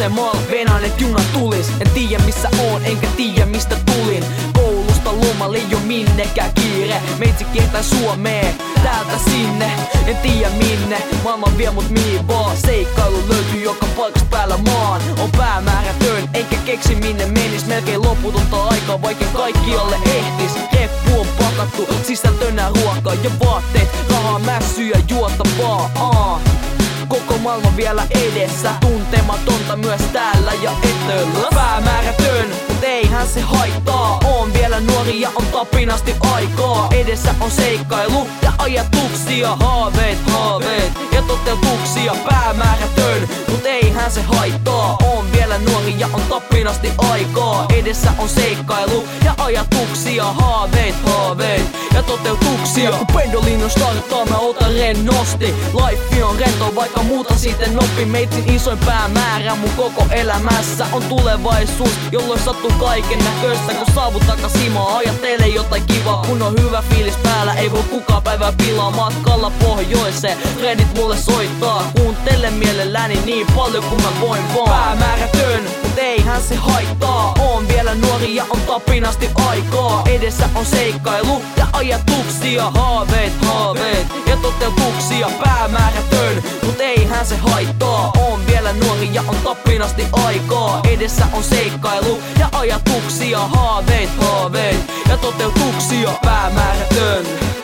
asemalla, venaan et juna tulis. En tiedä missä oon, enkä tiedä mistä tulin. Koulusta lomalle jo minnekään kiire. Meitsi kiertää Suomeen, täältä sinne, en tiedä minne. Maailma vie mut mihin vaan, seikkailu löytyy joka paikasta päällä maan. On päämäärätön, enkä keksi minne menis. Melkein loputonta aikaa, vaikka kaikkialle ehtis. Reppu on pakattu, sisältönä ruokaa ja vaatteet. Rahaa, mässyjä, juotavaa. Koko maailma vielä edessä, tuntematonta myös täällä ja etelä. Päämäärätön, mut eihän se haittaa. Oon vielä nuori ja on tapinasti aikaa. Edessä on seikkailu ja ajatuksia. Haaveet ja toteutuksia. Päämäärätön, mut eihän se haittaa. Oon vielä nuori ja on tapinasti aikaa. Edessä on seikkailu ja ajatuksia. Haaveet ja toteutuksia. Kun pendolino starttaa, mä otan rennosti. Life on rento, vaikka muuta sitten oppi. Meitsin isoin päämäärä mun koko elämässä on tulevaisuus, jolloin sattuu kaiken näköistä. Kun saavut takas himaa, ajattele jotain kivaa. Kun on hyvä fiilis päällä, ei voi kukaan päivää pilaa. Matkalla pohjoiseen, friendit mulle soittaa. Kuuntele mielelläni niin paljon kun mä voin vaan. Päämäärätön, mut eihän se haittaa. Oon vielä nuori ja on tapinasti aikaa. Edessä on seikkailu ja ajatuksia. Haaveet ja toteutuksia. Päämäärätön, mut eihän se haittaa. Oon vielä nuori ja on tapinasti aikaa. Edessä on seikkailu ja ajatuksia. Haaveet ja toteutuksia. Päämäärätön.